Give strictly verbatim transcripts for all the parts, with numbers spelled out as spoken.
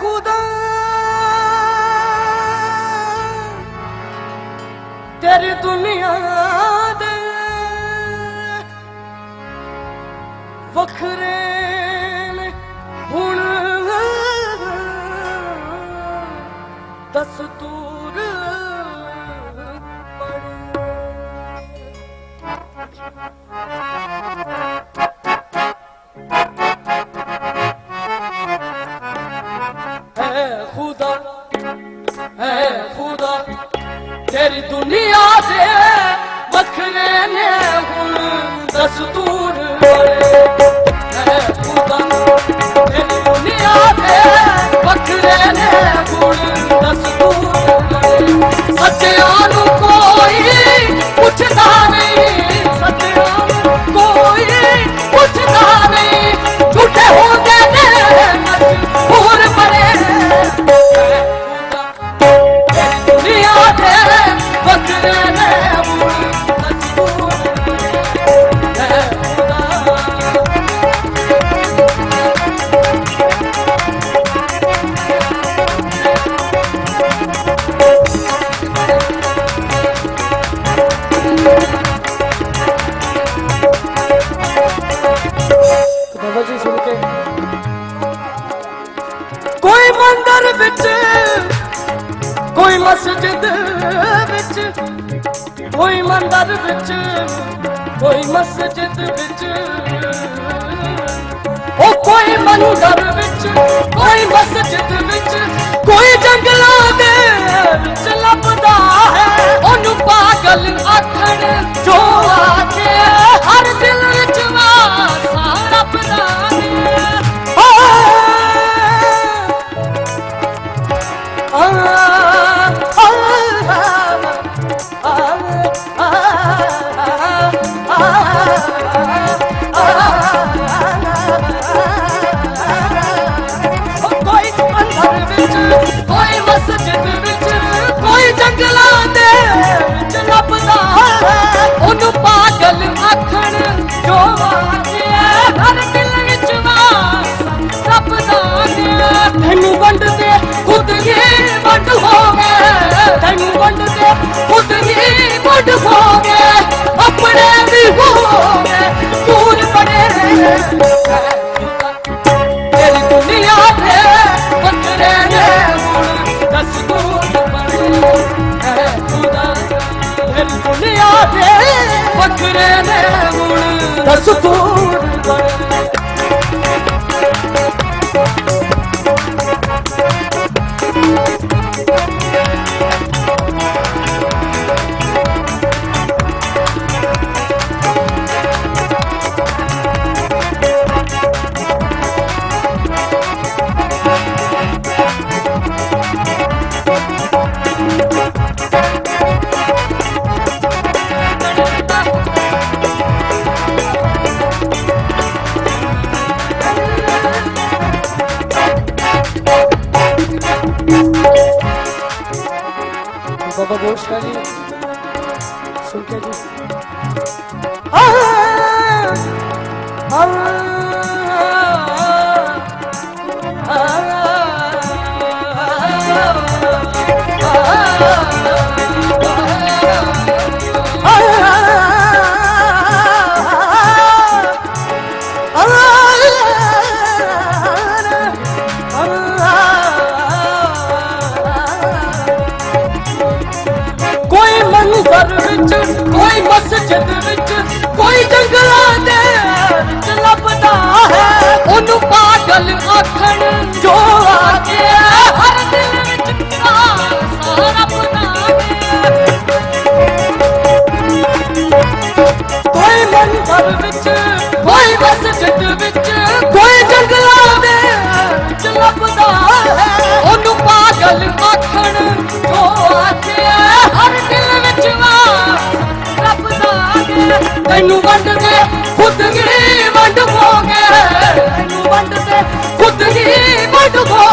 खुदा तेरी दुनिया दे वखरे ने हुण दस्तूर है खुदा है खुदा तेरी दुनिया दे वखरे ने हुण दस्तूर है खुदा तेरी दुनिया दे वखरे ने हुण दस्तूर सच्चियां नू कोई पुछदा नहीं सच्चियां नू कोई पुछदा नहीं झूठे होंदे ने मजबूर बने कोई मंदिर विच कोई मस्जिद विच कोई मंदिर विच कोई मस्जिद विच ओ कोई मंदिर विच कोई मस्जिद विच कोई जंगलां दे विच लभदा है ओनू पागल आखण जो आके हर दिल विच वासा लभदा कोई मस्जिद विच कोई जंगलां दे विच लभदा है ओनू पागल आखण जो आके हर दिल विच वासा लभदा है तैनू वंड दे खुद ही वंड हो गए तैनू वंड दे खुद ही वंड हो गए अपने भी हो गए दूर पड़े तेरी दुनिया दे वखरे ने दस्तूर बने है खुदा तेरी दुनिया दे वखरे ने दस्तूर बने बाबा गोशाली सुन के जी कोई मस्जिद विच कोई जंगलां दे विच लभदा है ओनू पागल आखण जो आके हर दिल विच वासा लभदा कोई मंदिर विच कोई मस्जिद विच कोई जंगलां दे विच लभदा है ओनू पागल आखण जो आके हर दिल विच तैनू वंड दे खुद ही वंड हो गए तैनू वंड दे खुद ही वंड हो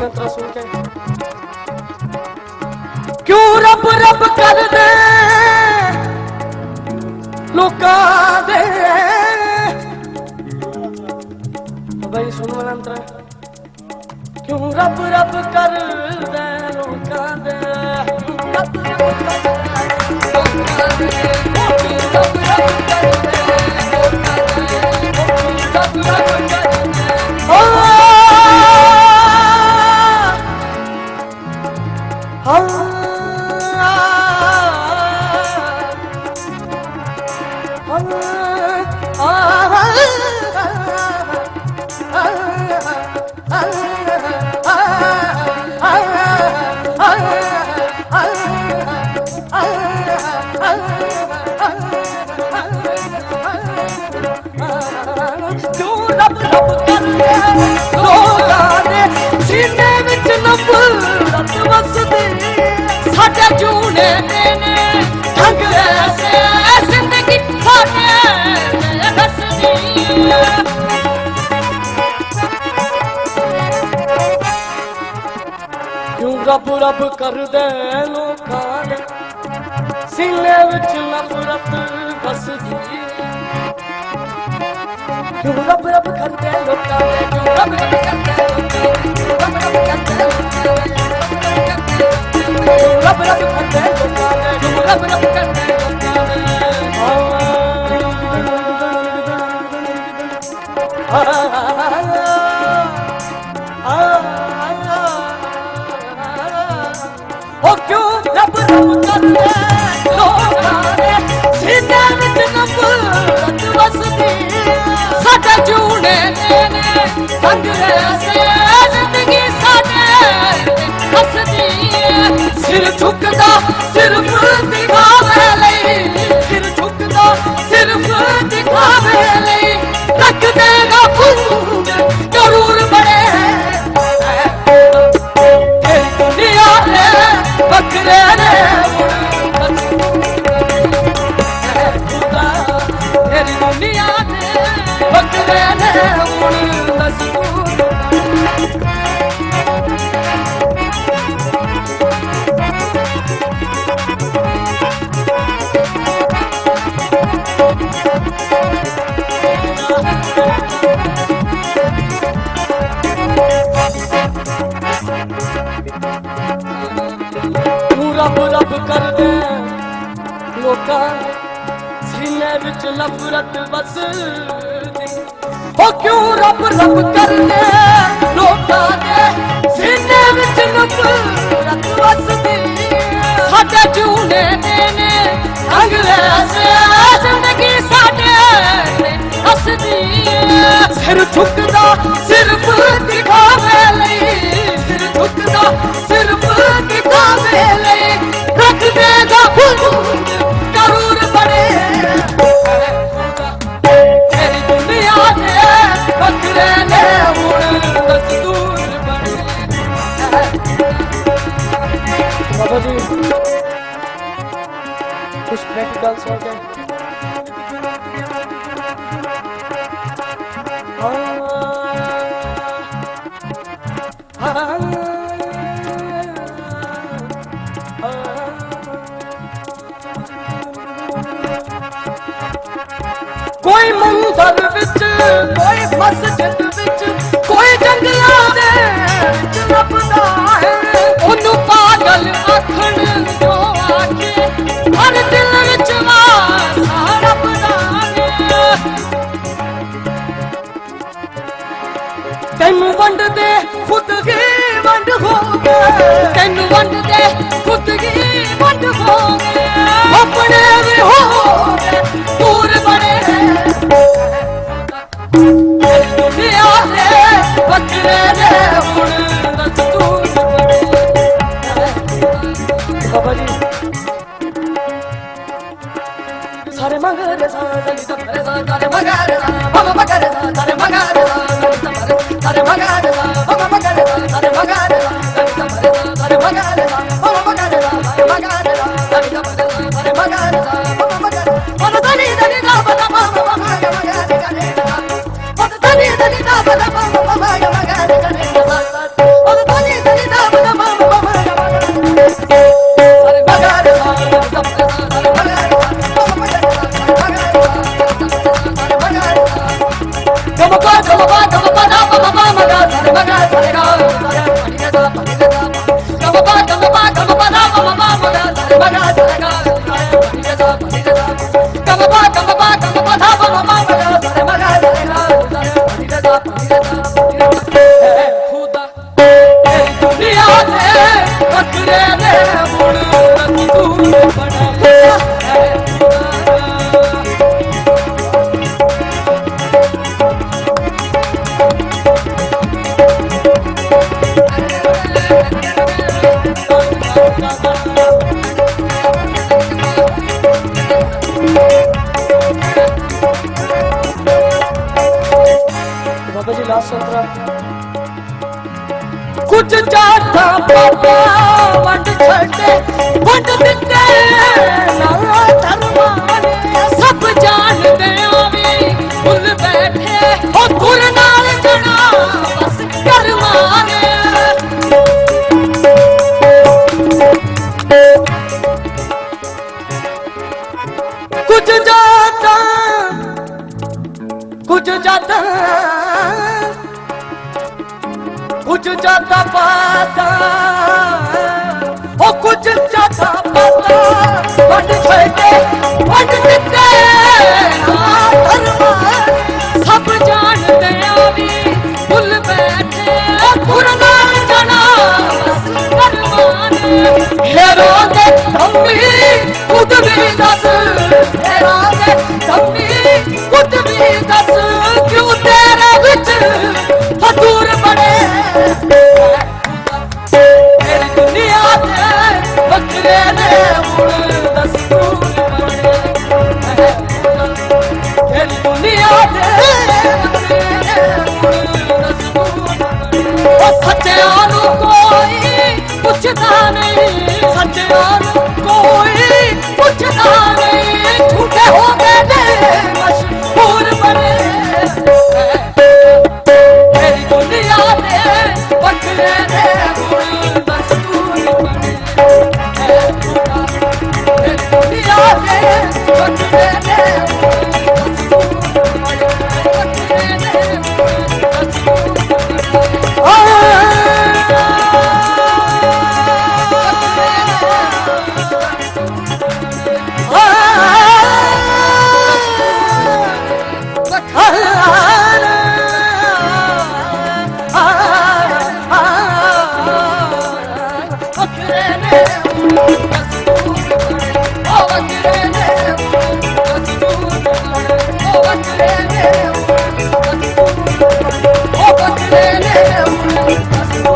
में तो सुन के क्यों रब रब कर दे लोका दे भाई सुन मंत्र क्यों रब रब कर दे लोका दे रब रब कर दे लोका दे रब रब कर दे लोका दे रब रब कर दे ओ साडे जूने ने ढंग ऐसे जिंदगी साडे दसदी क्यों रब रब कर दे लोकां दे सीने विच नफरत बसदी क्यों रब रब कर दे लोकां दे क्यों रब रब कर दे लोकां दे रब रब कर दे रब रब करते लोकां दे रब रब करते लोकां दे ओ क्यों रब रब करते लोकां दे सीने विच नफरत वसदी साडे जूने ने संग ऐसे जिंदगी साडे हसदी सिर झुकदा सिर्फ दिखावे लई सिर झुकदा सिर्फ दिखावे लई रख देगा फूल जरूर बड़े दुनिया ने बकरे ने तेरी दुनिया ने बकरे ने रब रब कर दे लोकां दे सीने विच नफरत बसदी ओ क्यों रब रब कर दे लोकां दे सीने विच नफरत बसदी साडे जूने ने ढंग ऐसे जिंदगी साडे हसदी सिर झुकदा सिर्फ दिखावे लई सिर झुकदा सिर्फ दिखावे लई रख देगा फूल जरूर बड़े तेरी दुनिया ने बकरे ने हुण दस्तूर बड़े बाबा जी कुछ प्रैक्टिकल्स हो गए कोई मंदिर विच कोई मस्जिद विच कोई जंगलां दे विच लभदा है ओनू पागल आखण जो आखे हर दिल विच वासा रबदा है तैनू वंड दे खुद ही वंड हो गए तैनू वंड दे खुद ही वंड हो गए अपने भी हो गए दूर बड़े दुनिया ने बकरे ने हुण दस्तूर बड़े बाबा जी सारे मगरे सा जली सा भरे सा सारे मगरे सा बाबा मगरे सा सारे मगरे सा सारे मगरे सा बाबा मगरे सा सारे मगरे सा सारे मगरे सा बाबा मगरे सा सारे मगरे सा सारे मगरे सा सारे मगरे सा बाबा मगरे सा दनी दनी दा बदा बाबा मगरे मगरे करे दनी दनी दा बदा बाबा मगरे करे दनी कुछ जाता पापा वंड छड़े वंड दिते ना धर्माने सब जान दे आवी भुल बैठे ओ तुर नाल जना बस करवाने कुछ जाता कुछ जाता कुछ जाता पाता ओ कुछ जाता पाता वंड छड़े वंड दिते सब जान दे आवी भुल बैठे पुरना जना करवाने हेरो दे धम्मी खुद भी दस हेरो दे धम्मी खुद भी दस क्यों तेरे विच फतूर बड़े तेरी दुनिया दे बकरे ने मुड़ दस्तूर बड़े तेरी दुनिया दे बकरे ने मुड़ दस्तूर बड़े ओ सच्चेआं नू कोई पुछदा नहीं सच्चेआं नू कोई पुछदा नहीं झूठे हो गए ने मशहूर बड़े तेरी दुनिया दे बकरे ने मुड़ दस्तूर बड़े तेरी दुनिया दे बकरे ने मुड़ दस्तूर बड़े बकरे ने मुड़ दस्तूर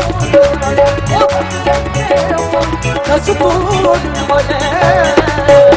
That's a good one.